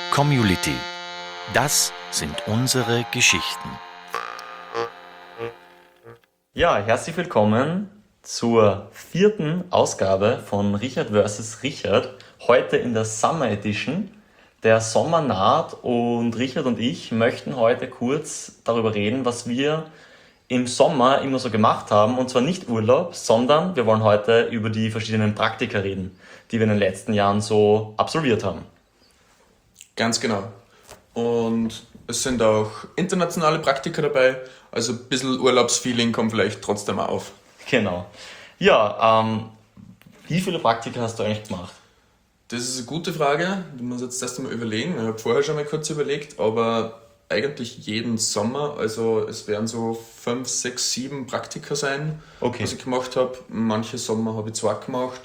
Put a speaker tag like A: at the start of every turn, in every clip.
A: Community. Das sind unsere Geschichten.
B: Ja, herzlich willkommen zur 4. Ausgabe von Richard vs. Richard. Heute in der Summer Edition. Der Sommer naht und Richard und ich möchten heute kurz darüber reden, was wir im Sommer immer so gemacht haben. Und zwar nicht Urlaub, sondern wir wollen heute über die verschiedenen Praktika reden, die wir in den letzten Jahren so absolviert haben.
C: Ganz genau. Und es sind auch internationale Praktika dabei, also ein bisschen Urlaubsfeeling kommt vielleicht trotzdem auch auf.
B: Genau. Ja, wie viele Praktika hast du eigentlich gemacht?
C: Das ist eine gute Frage, du musst jetzt erst einmal überlegen. Ich habe vorher schon mal kurz überlegt, aber eigentlich jeden Sommer, also es werden so 5, 6, 7 Praktika sein,
B: Okay.
C: was ich gemacht habe. Manche Sommer habe ich 2 gemacht,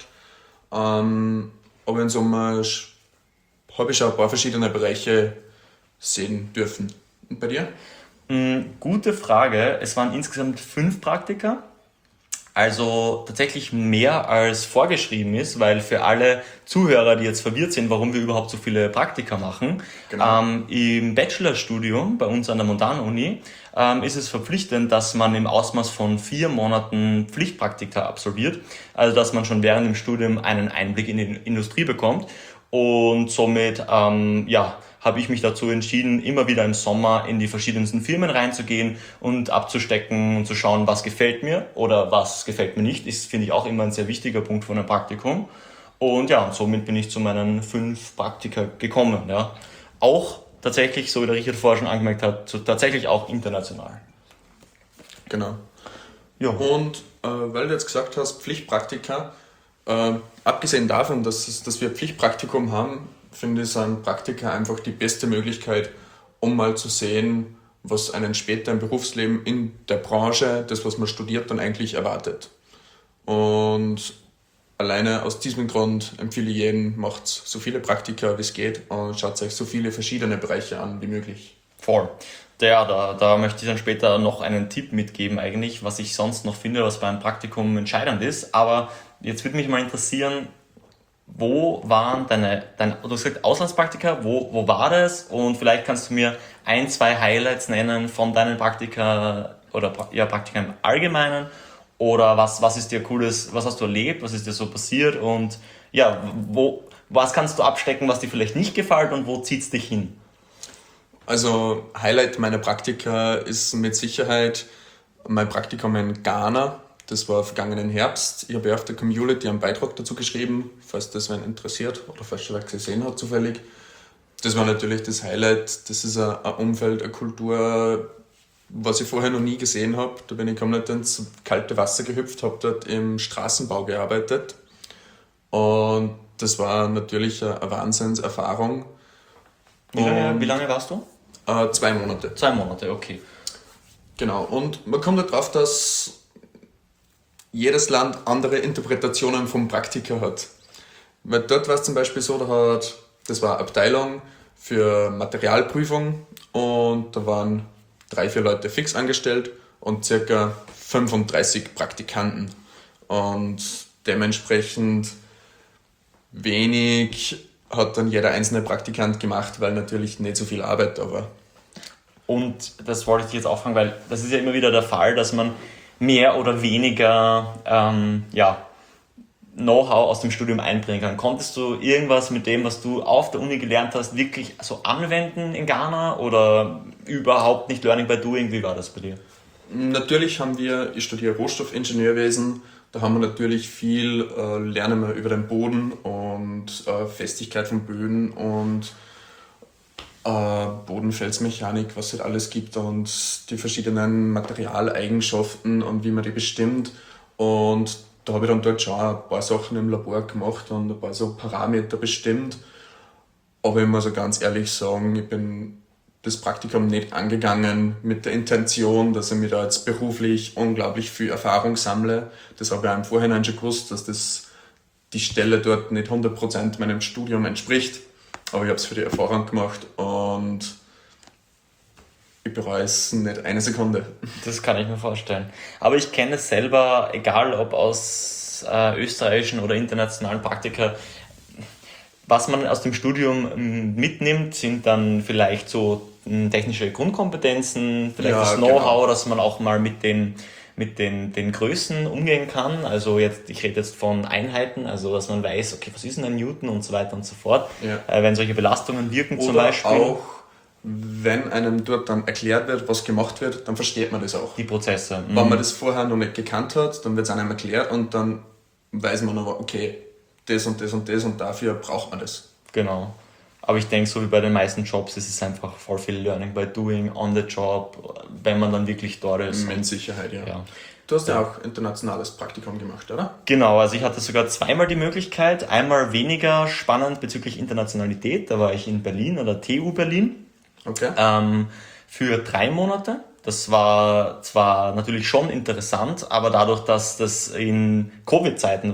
C: aber im Sommer habe ich schon ein paar verschiedene Bereiche sehen dürfen. Und bei dir?
B: Gute Frage. Es waren insgesamt 5 Praktika. Also tatsächlich mehr als vorgeschrieben ist, weil für alle Zuhörer, die jetzt verwirrt sind, warum wir überhaupt so viele Praktika machen,
C: Genau.
B: im Bachelorstudium bei uns an der Montana-Uni ist es verpflichtend, dass man im Ausmaß von 4 Monaten Pflichtpraktika absolviert, also dass man schon während dem Studium einen Einblick in die Industrie bekommt und somit habe ich mich dazu entschieden, immer wieder im Sommer in die verschiedensten Firmen reinzugehen und abzustecken und zu schauen, was gefällt mir oder was gefällt mir nicht. Ist, finde ich, auch immer ein sehr wichtiger Punkt von einem Praktikum. Und ja, und somit bin ich zu meinen 5 Praktika gekommen. Ja. Auch tatsächlich, so wie der Richard vorher schon angemerkt hat, tatsächlich auch international.
C: Genau.
B: Ja.
C: Und weil du jetzt gesagt hast, Pflichtpraktika, abgesehen davon, dass wir Pflichtpraktikum haben, finde ich, sind Praktika einfach die beste Möglichkeit, um mal zu sehen, was einen später im Berufsleben in der Branche, das, was man studiert, dann eigentlich erwartet. Und alleine aus diesem Grund empfehle ich jedem, macht so viele Praktika, wie es geht und schaut euch so viele verschiedene Bereiche an wie möglich.
B: Voll. Da möchte ich dann später noch einen Tipp mitgeben eigentlich, was ich sonst noch finde, was beim Praktikum entscheidend ist. Aber jetzt würde mich mal interessieren, wo waren du hast gesagt Auslandspraktika, wo war das? Und vielleicht kannst du mir 1, 2 Highlights nennen von deinen Praktika oder Praktika im Allgemeinen. Oder was ist dir Cooles, was hast du erlebt, was ist dir so passiert? Und ja, was kannst du abstecken, was dir vielleicht nicht gefällt und wo zieht's dich hin?
C: Also Highlight meiner Praktika ist mit Sicherheit mein Praktikum in Ghana. Das war vergangenen Herbst. Ich habe ja auf der Community einen Beitrag dazu geschrieben, falls das wen interessiert oder falls schon wer gesehen hat zufällig. Das war natürlich das Highlight. Das ist ein Umfeld, eine Kultur, was ich vorher noch nie gesehen habe. Da bin ich komplett ins kalte Wasser gehüpft, habe dort im Straßenbau gearbeitet. Und das war natürlich eine Wahnsinnserfahrung.
B: Wie lange warst du?
C: 2 Monate.
B: 2 Monate, okay.
C: Genau. Und man kommt darauf, dass jedes Land andere Interpretationen vom Praktika hat. Weil dort war es zum Beispiel so, das war eine Abteilung für Materialprüfung und da waren 3, 4 Leute fix angestellt und circa 35 Praktikanten. Und dementsprechend wenig hat dann jeder einzelne Praktikant gemacht, weil natürlich nicht so viel Arbeit da war.
B: Und das wollte ich jetzt auch fragen, weil das ist ja immer wieder der Fall, dass man mehr oder weniger Know-how aus dem Studium einbringen kann. Konntest du irgendwas mit dem, was du auf der Uni gelernt hast, wirklich so anwenden in Ghana oder überhaupt nicht Learning by Doing? Wie war das bei dir?
C: Natürlich ich studiere Rohstoffingenieurwesen, da haben wir natürlich viel, lernen wir über den Boden und Festigkeit von Böden und Bodenfelsmechanik, was es halt alles gibt und die verschiedenen Materialeigenschaften und wie man die bestimmt. Und da habe ich dann dort schon ein paar Sachen im Labor gemacht und ein paar so Parameter bestimmt. Aber ich muss auch ganz ehrlich sagen, ich bin das Praktikum nicht angegangen mit der Intention, dass ich mir da jetzt beruflich unglaublich viel Erfahrung sammle. Das habe ich auch im Vorhinein schon gewusst, dass die Stelle dort nicht 100% meinem Studium entspricht. Aber ich habe es für die Erfahrung gemacht und ich bereue es nicht eine Sekunde.
B: Das kann ich mir vorstellen. Aber ich kenne es selber, egal ob aus österreichischen oder internationalen Praktika, Was man aus dem Studium mitnimmt, sind dann vielleicht so technische Grundkompetenzen, vielleicht
C: Ja,
B: das Know-how,
C: genau.
B: dass man auch mal mit den Größen umgehen kann. Also ich rede jetzt von Einheiten, also dass man weiß, okay, was ist denn ein Newton und so weiter und so fort.
C: Ja.
B: Wenn solche Belastungen wirken zum
C: Oder
B: Beispiel.
C: auch, wenn einem dort dann erklärt wird, was gemacht wird, dann versteht man das auch.
B: Die Prozesse.
C: Wenn man das vorher noch nicht gekannt hat, dann wird es einem erklärt und dann weiß man aber, okay, das und das und das und dafür braucht man das.
B: Genau. Aber ich denke, so wie bei den meisten Jobs, es ist einfach voll viel Learning by doing, on the job, wenn man dann wirklich dort ist.
C: Mit Sicherheit, ja.
B: Ja.
C: Du hast ja auch internationales Praktikum gemacht, oder?
B: Genau, also ich hatte sogar zweimal die Möglichkeit. Einmal weniger spannend bezüglich Internationalität, da war ich in Berlin oder TU Berlin
C: Okay.
B: für 3 Monate. Das war zwar natürlich schon interessant, aber dadurch, dass das in Covid-Zeiten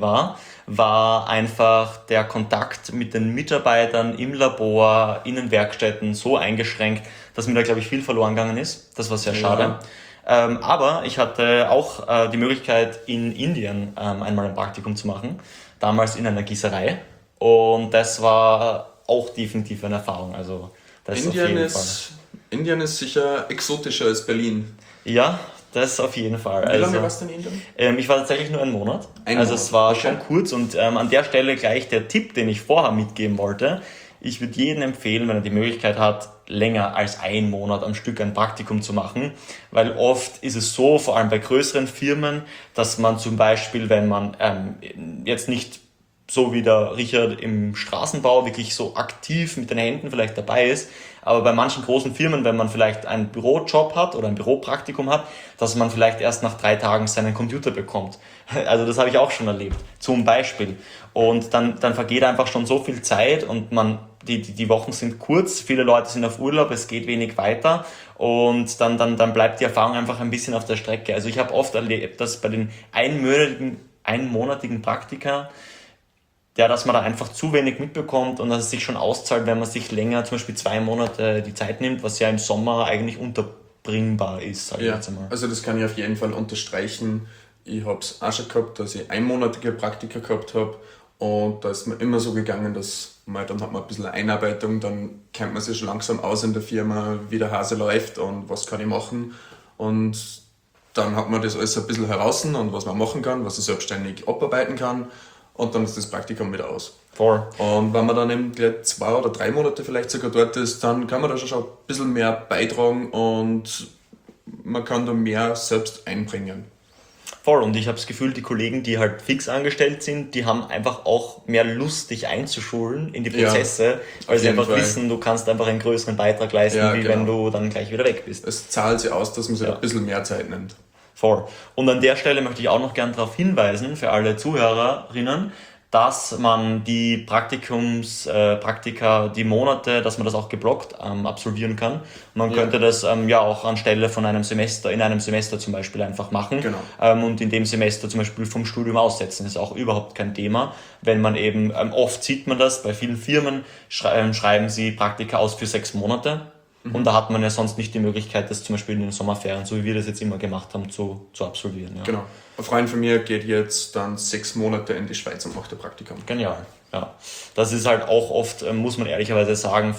B: war einfach der Kontakt mit den Mitarbeitern im Labor, in den Werkstätten so eingeschränkt, dass mir da, glaube ich, viel verloren gegangen ist. Das war sehr schade. Aber ich hatte auch die Möglichkeit, in Indien einmal ein Praktikum zu machen, damals in einer Gießerei. Und das war auch definitiv eine Erfahrung. Also das auf jeden Fall.
C: Indien ist sicher exotischer als Berlin.
B: Ja, das auf jeden Fall.
C: Wie lange warst du in Indien?
B: Ich war tatsächlich nur 1 Monat.
C: Ein
B: Also
C: Monat,
B: es war
C: okay.
B: schon kurz und an der Stelle gleich der Tipp, den ich vorher mitgeben wollte. Ich würde jedem empfehlen, wenn er die Möglichkeit hat, länger als 1 Monat am Stück ein Praktikum zu machen, weil oft ist es so, vor allem bei größeren Firmen, dass man zum Beispiel, wenn man jetzt nicht so wie der Richard im Straßenbau wirklich so aktiv mit den Händen vielleicht dabei ist, aber bei manchen großen Firmen, wenn man vielleicht einen Bürojob hat oder ein Büropraktikum hat, dass man vielleicht erst nach 3 Tagen seinen Computer bekommt. Also das habe ich auch schon erlebt, zum Beispiel. Und dann vergeht einfach schon so viel Zeit und die Wochen sind kurz, viele Leute sind auf Urlaub, es geht wenig weiter und dann bleibt die Erfahrung einfach ein bisschen auf der Strecke. Also ich habe oft erlebt, dass bei den einmonatigen Praktika, ja, dass man da einfach zu wenig mitbekommt und dass es sich schon auszahlt, wenn man sich länger, zum Beispiel 2 Monate die Zeit nimmt, was ja im Sommer eigentlich unterbringbar ist, sag ich
C: Ja,
B: jetzt einmal.
C: also das kann ich auf jeden Fall unterstreichen. Ich habe es auch schon gehabt, dass ich einmonatige Praktika gehabt habe und da ist mir immer so gegangen, dass dann hat man ein bisschen Einarbeitung, dann kennt man sich schon langsam aus in der Firma, wie der Hase läuft und was kann ich machen und dann hat man das alles ein bisschen heraus und was man machen kann, was ich selbstständig abarbeiten kann und dann ist das Praktikum wieder aus.
B: Voll.
C: Und wenn man dann eben gleich 2 oder 3 Monate vielleicht sogar dort ist, dann kann man da schon ein bisschen mehr beitragen und man kann da mehr selbst einbringen.
B: Voll. Und ich habe das Gefühl, die Kollegen, die halt fix angestellt sind, die haben einfach auch mehr Lust, dich einzuschulen in die Prozesse, weil sie
C: jeden
B: einfach
C: Fall.
B: wissen, du kannst einfach einen größeren Beitrag leisten,
C: Ja,
B: wie
C: genau.
B: wenn du dann gleich wieder weg bist.
C: Es zahlt sich aus, dass man sich ein bisschen mehr Zeit nimmt.
B: Voll. Und an der Stelle möchte ich auch noch gern darauf hinweisen, für alle Zuhörerinnen, dass man die Praktika, die Monate, dass man das auch geblockt absolvieren kann. Man könnte das auch anstelle von einem Semester, in einem Semester zum Beispiel einfach machen.
C: Genau.
B: Und in dem Semester zum Beispiel vom Studium aussetzen. Das ist auch überhaupt kein Thema. Wenn man eben, oft sieht man das, bei vielen Firmen schreiben sie Praktika aus für 6 Monate. Und da hat man ja sonst nicht die Möglichkeit, das zum Beispiel in den Sommerferien, so wie wir das jetzt immer gemacht haben, zu absolvieren. Ja.
C: Genau. Ein Freund von mir geht jetzt dann 6 Monate in die Schweiz und macht ein Praktikum.
B: Genial, ja. Das ist halt auch oft, muss man ehrlicherweise sagen,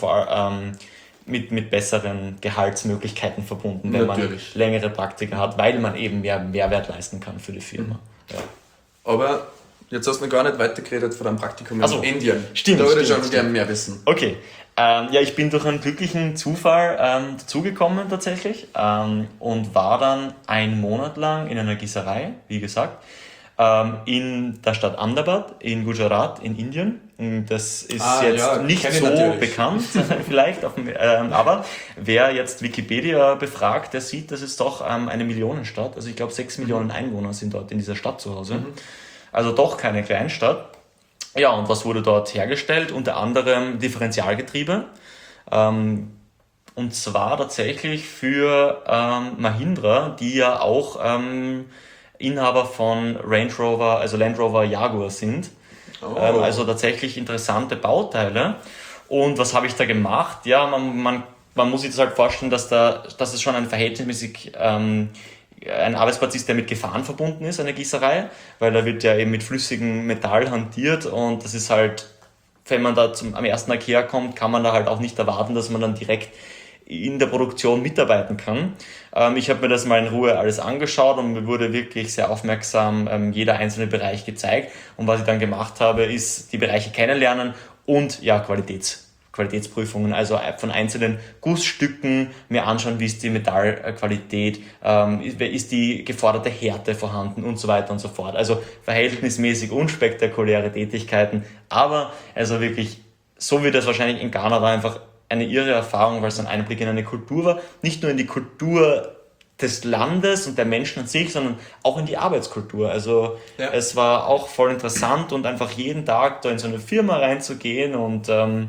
B: mit besseren Gehaltsmöglichkeiten verbunden, wenn
C: Natürlich.
B: man längere Praktika hat, weil man eben mehr Mehrwert leisten kann für die Firma. Ja.
C: Aber jetzt hast du noch gar nicht weitergeredet von deinem Praktikum
B: Ach so.
C: in Indien.
B: Stimmt,
C: Da würde ich
B: stimmt,
C: schon gerne mehr wissen.
B: Okay, ich bin durch einen glücklichen Zufall dazugekommen tatsächlich und war dann 1 Monat lang in einer Gießerei, wie gesagt, in der Stadt Ahmedabad in Gujarat in Indien. Das ist nicht
C: kenn ich
B: so
C: natürlich.
B: bekannt vielleicht, aber wer jetzt Wikipedia befragt, der sieht, das ist doch eine Millionenstadt. Also ich glaube 6 Millionen Einwohner sind dort in dieser Stadt zu Hause. Also doch keine Kleinstadt. Ja, und was wurde dort hergestellt? Unter anderem Differentialgetriebe. Und zwar tatsächlich für Mahindra, die ja auch Inhaber von Range Rover, also Land Rover Jaguar sind.
C: Oh.
B: Also tatsächlich interessante Bauteile. Und was habe ich da gemacht? Ja, man muss sich das halt vorstellen, dass es schon ein verhältnismäßig ein Arbeitsplatz ist, der mit Gefahren verbunden ist, eine Gießerei, weil da wird ja eben mit flüssigem Metall hantiert und das ist halt wenn man da am ersten IKEA kommt, kann man da halt auch nicht erwarten, dass man dann direkt in der Produktion mitarbeiten kann. Ich habe mir das mal in Ruhe alles angeschaut und mir wurde wirklich sehr aufmerksam jeder einzelne Bereich gezeigt. Und was ich dann gemacht habe, ist die Bereiche kennenlernen und ja, Qualitätsprüfungen, also von einzelnen Gussstücken mir anschauen, wie ist die Metallqualität, ist die geforderte Härte vorhanden und so weiter und so fort. Also verhältnismäßig unspektakuläre Tätigkeiten, aber also wirklich, so wie das wahrscheinlich in Ghana war, einfach eine irre Erfahrung, weil es ein Einblick in eine Kultur war, nicht nur in die Kultur des Landes und der Menschen an sich, sondern auch in die Arbeitskultur. Also es war auch voll interessant und einfach jeden Tag da in so eine Firma reinzugehen und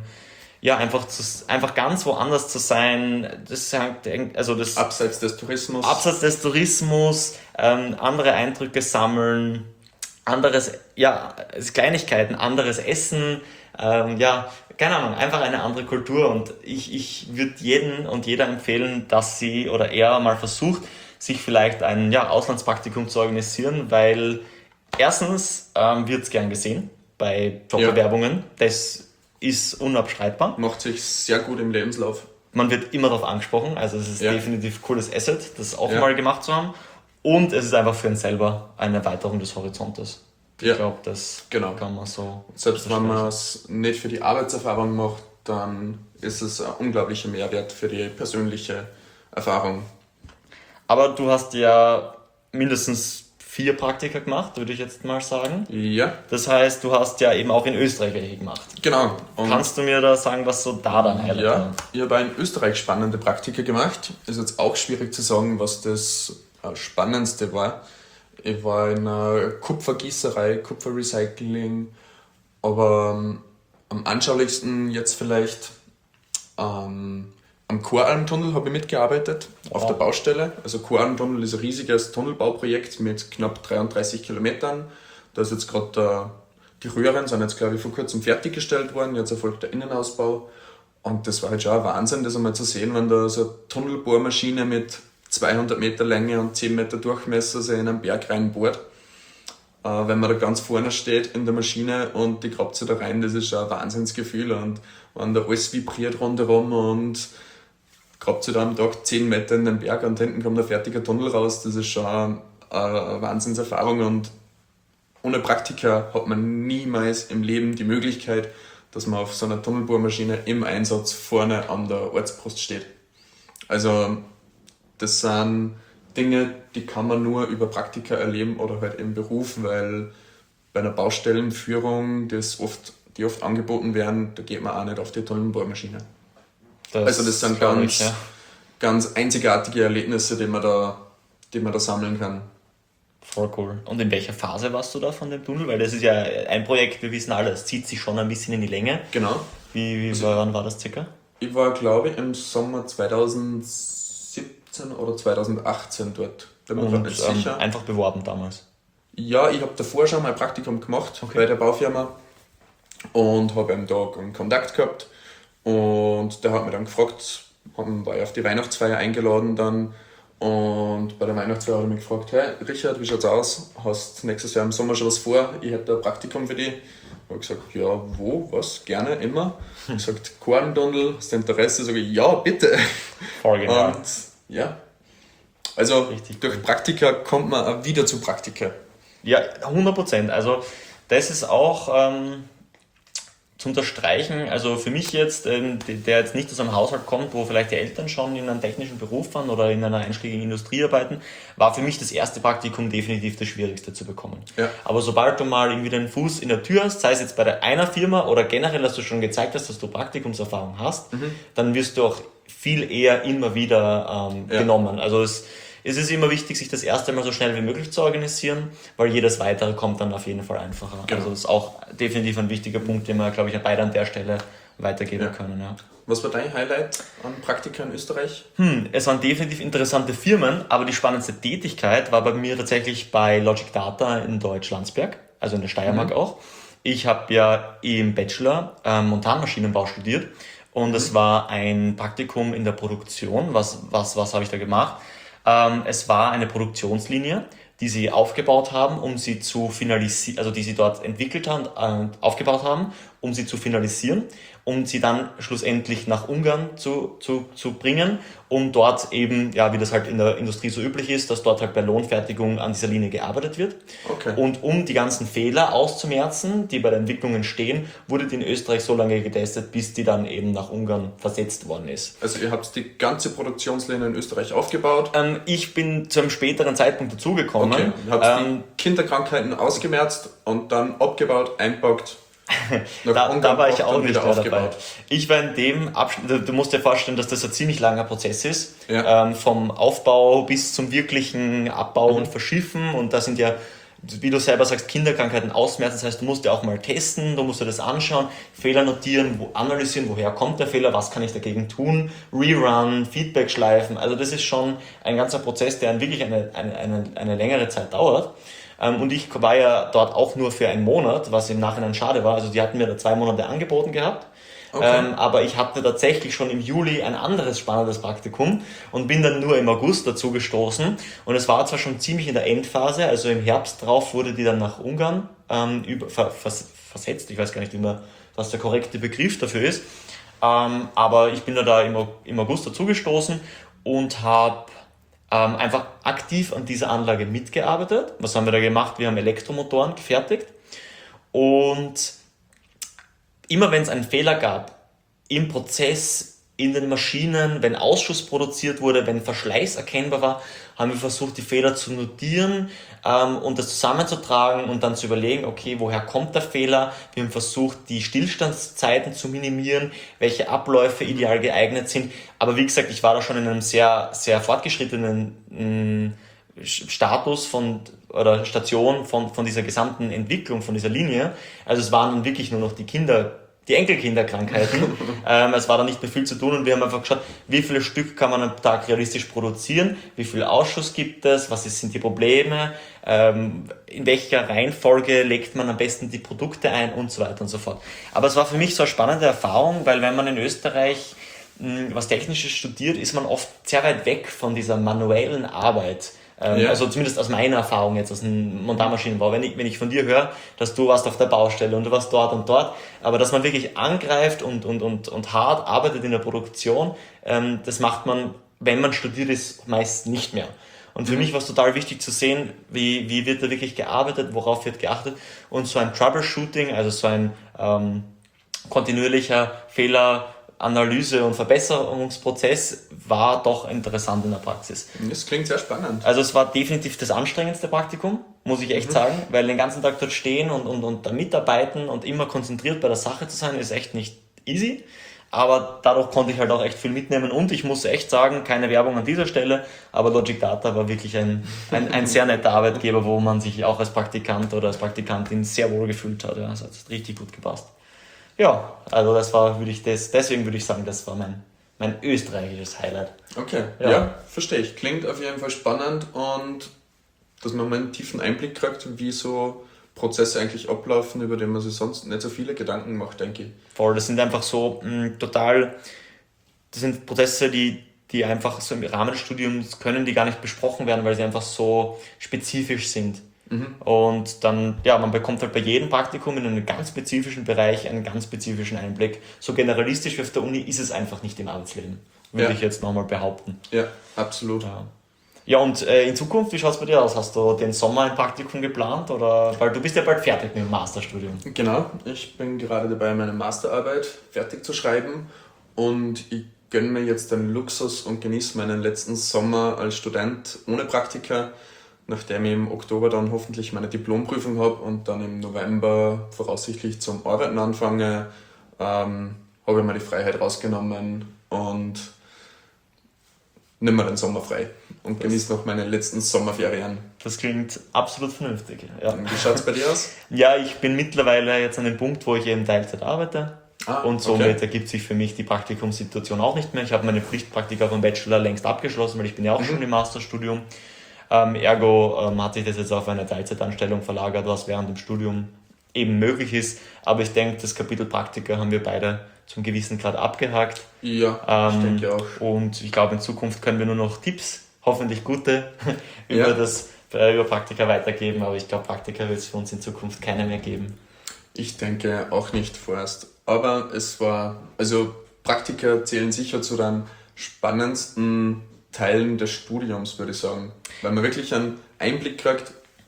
B: einfach ganz woanders zu sein,
C: Abseits des Tourismus,
B: andere Eindrücke sammeln, Kleinigkeiten, anderes Essen, keine Ahnung, einfach eine andere Kultur und ich würde jeden und jeder empfehlen, dass sie oder er mal versucht, sich vielleicht ein Auslandspraktikum zu organisieren, weil erstens wird es gern gesehen bei Jobbewerbungen, das ist unabstreitbar.
C: Macht sich sehr gut im Lebenslauf.
B: Man wird immer darauf angesprochen, also es ist definitiv cooles Asset, das auch mal gemacht zu haben und es ist einfach für einen selber eine Erweiterung des Horizontes. Ich glaube, das kann man so.
C: Selbst wenn man es nicht für die Arbeitserfahrung macht, dann ist es ein unglaublicher Mehrwert für die persönliche Erfahrung.
B: Aber du hast ja mindestens 4 Praktika gemacht, würde ich jetzt mal sagen.
C: Ja.
B: Das heißt, du hast ja eben auch in Österreich welche gemacht.
C: Genau.
B: Und kannst du mir da sagen, was so da dein Highlight war?
C: Ja, ich habe in Österreich spannende Praktika gemacht. Ist jetzt auch schwierig zu sagen, was das Spannendste war. Ich war in einer Kupfergießerei, Kupferrecycling, aber am anschaulichsten jetzt vielleicht am Koralmtunnel habe ich mitgearbeitet, auf der Baustelle. Also Koralmtunnel ist ein riesiges Tunnelbauprojekt mit knapp 33 Kilometern. Da ist jetzt gerade die Röhren sind jetzt, glaube ich, vor kurzem fertiggestellt worden. Jetzt erfolgt der Innenausbau. Und das war halt schon ein Wahnsinn, das einmal zu sehen, wenn da so eine Tunnelbohrmaschine mit 200 Meter Länge und 10 Meter Durchmesser sich in einen Berg reinbohrt. Wenn man da ganz vorne steht in der Maschine und die grabt sich da rein, das ist schon ein Wahnsinnsgefühl. Und wenn da alles vibriert rundherum und grabt sich da am Tag 10 Meter in den Berg und hinten kommt ein fertiger Tunnel raus, das ist schon eine Wahnsinnserfahrung. Und ohne Praktika hat man niemals im Leben die Möglichkeit, dass man auf so einer Tunnelbohrmaschine im Einsatz vorne an der Ortsbrust steht. Also das sind Dinge, die kann man nur über Praktika erleben oder halt im Beruf, weil bei einer Baustellenführung, die oft angeboten werden, da geht man auch nicht auf die Tunnelbohrmaschine. Das sind ganz einzigartige Erlebnisse, die man da sammeln kann.
B: Voll cool. Und in welcher Phase warst du da von dem Tunnel? Weil das ist ja ein Projekt, wir wissen alle, es zieht sich schon ein bisschen in die Länge.
C: Genau.
B: Wann war das circa?
C: Ich war, glaube ich, im Sommer 2017 oder 2018 dort. Bin mir gerade nicht sicher.
B: Einfach beworben damals?
C: Ja, ich habe davor schon mal ein Praktikum gemacht bei der Baufirma und habe einen Tag einen Kontakt gehabt und der hat mich dann gefragt, war ich auf die Weihnachtsfeier eingeladen dann und bei der Weihnachtsfeier hat er mich gefragt, hey Richard, wie schaut's aus? Hast nächstes Jahr im Sommer schon was vor? Ich hätte ein Praktikum für dich. Ich habe gesagt, ja, wo, was, gerne, immer. Ich habe gesagt, Koralmtunnel, hast du Interesse? Sage ich, ja, bitte.
B: Voll genau.
C: Und ja, also
B: richtig
C: durch
B: cool.
C: Praktika kommt man auch wieder zu Praktika.
B: Ja, 100%. Also das ist auch zu unterstreichen, also für mich jetzt, der jetzt nicht aus einem Haushalt kommt, wo vielleicht die Eltern schon in einem technischen Beruf waren oder in einer einschlägigen Industrie arbeiten, war für mich das erste Praktikum definitiv das Schwierigste zu bekommen. Ja. Aber sobald du mal irgendwie den Fuß in der Tür hast, sei es jetzt bei einer Firma oder generell, dass du schon gezeigt hast, dass du Praktikumserfahrung hast, dann wirst du auch viel eher immer wieder genommen. Also es ist immer wichtig, sich das erste Mal so schnell wie möglich zu organisieren, weil jedes weitere kommt dann auf jeden Fall einfacher. Genau. Also das ist auch definitiv ein wichtiger Punkt, den wir, glaube ich, beide an der Stelle weitergeben können. Ja.
C: Was war dein Highlight an Praktika in Österreich?
B: Es waren definitiv interessante Firmen, aber die spannendste Tätigkeit war bei mir tatsächlich bei Logic Data in Deutsch-Landsberg, also in der Steiermark auch. Ich habe ja im Bachelor Montanmaschinenbau studiert und es war ein Praktikum in der Produktion. Was habe ich da gemacht? Es war eine Produktionslinie die sie aufgebaut haben, um sie zu finalisieren, also die sie dort entwickelt haben, aufgebaut haben, um sie zu finalisieren, um sie dann schlussendlich nach Ungarn zu bringen, um dort eben, ja, wie das halt in der Industrie so üblich ist, dass dort halt bei Lohnfertigung an dieser Linie gearbeitet wird.
C: Okay.
B: Und um die ganzen Fehler auszumerzen, die bei der Entwicklung entstehen, wurde die in Österreich so lange getestet, bis die dann eben nach Ungarn versetzt worden ist.
C: Also ihr habt die ganze Produktionslinie in Österreich aufgebaut?
B: Ich bin zu einem späteren Zeitpunkt dazugekommen.
C: Okay, ihr habt die Kinderkrankheiten ausgemerzt und dann abgebaut, einpackt.
B: Da war ich auch nicht mehr
C: aufgebaut.
B: dabei. Ich war in dem Abschnitt, du musst dir vorstellen, dass das ein ziemlich langer Prozess ist.
C: Ja.
B: Vom Aufbau bis zum wirklichen Abbau und Verschiffen. Und da sind ja, wie du selber sagst, Kinderkrankheiten ausmerzen. Das heißt, du musst ja auch mal testen, du musst dir das anschauen, Fehler notieren, analysieren, woher kommt der Fehler, was kann ich dagegen tun, Rerun, Feedback schleifen. Also das ist schon ein ganzer Prozess, der wirklich eine längere Zeit dauert. Und ich war ja dort auch nur für einen Monat, was im Nachhinein schade war. Also die hatten mir da 2 Monate angeboten gehabt. Okay. Aber ich hatte tatsächlich schon im Juli ein anderes spannendes Praktikum und bin dann nur im August dazu gestoßen. Und es war zwar schon ziemlich in der Endphase, also im Herbst drauf wurde die dann nach Ungarn versetzt. Ich weiß gar nicht immer, was der korrekte Begriff dafür ist. Aber ich bin da im August dazu gestoßen und habe einfach aktiv an dieser Anlage mitgearbeitet. Was haben wir da gemacht? Wir haben Elektromotoren gefertigt und immer wenn es einen Fehler gab im Prozess, in den Maschinen, wenn Ausschuss produziert wurde, wenn Verschleiß erkennbar war, haben wir versucht, die Fehler zu notieren und das zusammenzutragen und dann zu überlegen, okay, woher kommt der Fehler? Wir haben versucht, die Stillstandszeiten zu minimieren, welche Abläufe ideal geeignet sind. Aber wie gesagt, ich war da schon in einem sehr, sehr fortgeschrittenen Status Station von dieser gesamten Entwicklung, von dieser Linie. Also es waren dann wirklich nur noch die Enkelkinderkrankheiten. Es war da nicht mehr viel zu tun und wir haben einfach geschaut, wie viele Stück kann man am Tag realistisch produzieren, wie viel Ausschuss gibt es, sind die Probleme, in welcher Reihenfolge legt man am besten die Produkte ein und so weiter und so fort. Aber es war für mich so eine spannende Erfahrung, weil wenn man in Österreich was Technisches studiert, ist man oft sehr weit weg von dieser manuellen Arbeit. Ja. Also zumindest aus meiner Erfahrung jetzt aus dem Montanmaschinenbau, wenn ich von dir höre, dass du warst auf der Baustelle und du warst dort und dort, aber dass man wirklich angreift und hart arbeitet in der Produktion, das macht man, wenn man studiert ist, meist nicht mehr. Und für mich war es total wichtig zu sehen, wie wird da wirklich gearbeitet, worauf wird geachtet und so ein Troubleshooting, also so ein kontinuierlicher Fehleranalyse und Verbesserungsprozess war doch interessant in der Praxis.
C: Das klingt sehr spannend.
B: Also es war definitiv das anstrengendste Praktikum, muss ich echt sagen, weil den ganzen Tag dort stehen und da mitarbeiten und immer konzentriert bei der Sache zu sein, ist echt nicht easy. Aber dadurch konnte ich halt auch echt viel mitnehmen und ich muss echt sagen, keine Werbung an dieser Stelle, aber Logic Data war wirklich ein sehr netter Arbeitgeber, wo man sich auch als Praktikant oder als Praktikantin sehr wohl gefühlt hat. Ja, das hat richtig gut gepasst. Ja, also deswegen würde ich sagen, das war mein österreichisches Highlight.
C: Okay, ja, verstehe ich. Klingt auf jeden Fall spannend und dass man mal einen tiefen Einblick kriegt, wie so Prozesse eigentlich ablaufen, über die man sich sonst nicht so viele Gedanken macht, denke ich.
B: Voll, das sind einfach so das sind Prozesse, die einfach so im Rahmen des Studiums können die gar nicht besprochen werden, weil sie einfach so spezifisch sind. Und dann, ja, man bekommt halt bei jedem Praktikum in einem ganz spezifischen Bereich einen ganz spezifischen Einblick. So generalistisch wie auf der Uni ist es einfach nicht im Arbeitsleben, würde ich jetzt nochmal behaupten.
C: Ja, absolut.
B: Ja, und in Zukunft, wie schaut es bei dir aus? Hast du den Sommer ein Praktikum geplant? Oder weil du bist ja bald fertig mit dem Masterstudium.
C: Genau, ich bin gerade dabei, meine Masterarbeit fertig zu schreiben und ich gönne mir jetzt den Luxus und genieße meinen letzten Sommer als Student ohne Praktika, nachdem ich im Oktober dann hoffentlich meine Diplomprüfung habe und dann im November voraussichtlich zum Arbeiten anfange, habe ich mir die Freiheit rausgenommen und nimm mir den Sommer frei und genieße noch meine letzten Sommerferien.
B: Das klingt absolut vernünftig. Ja.
C: Wie schaut es bei dir aus?
B: Ja, ich bin mittlerweile jetzt an dem Punkt, wo ich eben Teilzeit arbeite. Und somit ergibt sich für mich die Praktikumssituation auch nicht mehr. Ich habe meine Pflichtpraktika vom Bachelor längst abgeschlossen, weil ich bin ja auch schon im Masterstudium. Ergo hat sich das jetzt auf eine Teilzeitanstellung verlagert, was während dem Studium eben möglich ist. Aber ich denke, das Kapitel Praktika haben wir beide zum gewissen Grad abgehakt.
C: Ja, ich denke auch.
B: Und ich glaube, in Zukunft können wir nur noch Tipps, hoffentlich gute, über das über Praktika weitergeben, aber ich glaube, Praktika wird es für uns in Zukunft keine mehr geben.
C: Ich denke auch nicht vorerst. Aber also Praktika zählen sicher zu den spannendsten Teilen des Studiums, würde ich sagen. Weil man wirklich einen Einblick kriegt,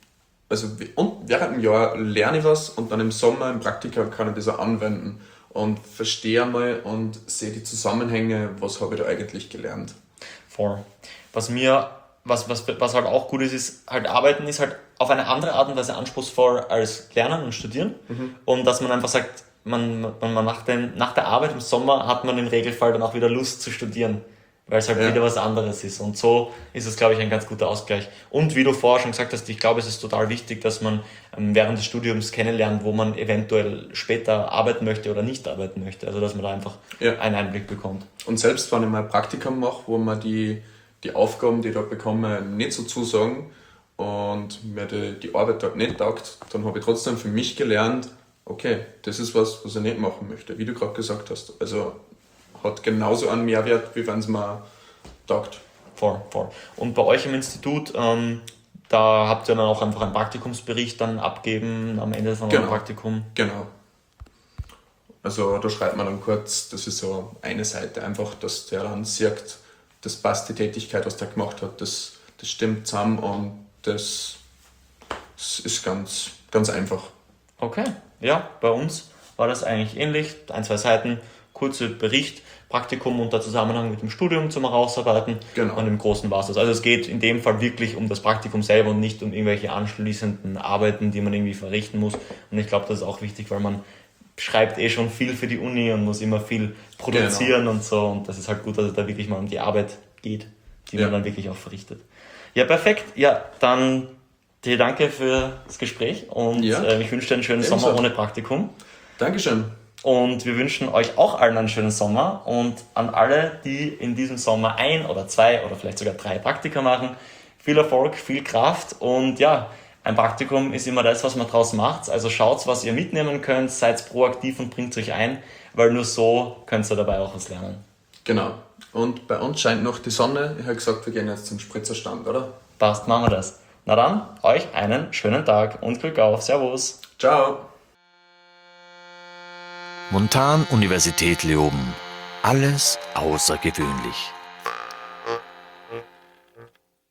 C: und während dem Jahr lerne ich was und dann im Sommer im Praktika kann ich das auch anwenden und verstehe einmal und sehe die Zusammenhänge, was habe ich da eigentlich gelernt.
B: Voll. Was halt auch gut ist halt Arbeiten ist halt auf eine andere Art und Weise anspruchsvoll als Lernen und Studieren. Und dass man einfach sagt, man nach der Arbeit im Sommer hat man im Regelfall dann auch wieder Lust zu studieren, weil es halt wieder was anderes ist. Und so ist es, glaube ich, ein ganz guter Ausgleich. Und wie du vorher schon gesagt hast, ich glaube, es ist total wichtig, dass man während des Studiums kennenlernt, wo man eventuell später arbeiten möchte oder nicht arbeiten möchte. Also dass man da einfach einen Einblick bekommt.
C: Und selbst wenn ich mal ein Praktikum mache, wo man die Aufgaben, die ich da bekomme, nicht so zusagen und mir die Arbeit dort nicht taugt, dann habe ich trotzdem für mich gelernt, okay, das ist was ich nicht machen möchte, wie du gerade gesagt hast. Also hat genauso einen Mehrwert, wie wenn es mir taugt.
B: Voll. Und bei euch im Institut, da habt ihr dann auch einfach einen Praktikumsbericht dann abgeben am Ende von eurem Praktikum?
C: Genau. Also da schreibt man dann kurz, das ist so eine Seite einfach, dass der dann sieht, das passt, die Tätigkeit, was der gemacht hat, das stimmt zusammen und das ist ganz, ganz einfach.
B: Okay, ja, bei uns war das eigentlich ähnlich. 1-2 Seiten, kurzer Bericht, Praktikum und der Zusammenhang mit dem Studium zum Herausarbeiten.
C: Genau.
B: Und im Großen war es das. Also es geht in dem Fall wirklich um das Praktikum selber und nicht um irgendwelche anschließenden Arbeiten, die man irgendwie verrichten muss. Und ich glaube, das ist auch wichtig, weil man schreibt schon viel für die Uni und muss immer viel produzieren und so. Und das ist halt gut, dass es da wirklich mal um die Arbeit geht, die man dann wirklich auch verrichtet. Ja, perfekt. Ja, dann dir danke für das Gespräch und ich wünsche dir einen schönen Sommer ohne Praktikum.
C: Dankeschön.
B: Und wir wünschen euch auch allen einen schönen Sommer und an alle, die in diesem Sommer 1 oder 2 oder vielleicht sogar 3 Praktika machen, viel Erfolg, viel Kraft und ja, ein Praktikum ist immer das, was man draus macht. Also schaut, was ihr mitnehmen könnt, seid proaktiv und bringt euch ein, weil nur so könnt ihr dabei auch was lernen.
C: Genau. Und bei uns scheint noch die Sonne. Ich habe gesagt, wir gehen jetzt zum Spritzerstand, oder?
B: Passt, machen wir das. Na dann, euch einen schönen Tag und Glück auf. Servus.
C: Ciao.
A: Montan Universität Leoben. Alles außergewöhnlich.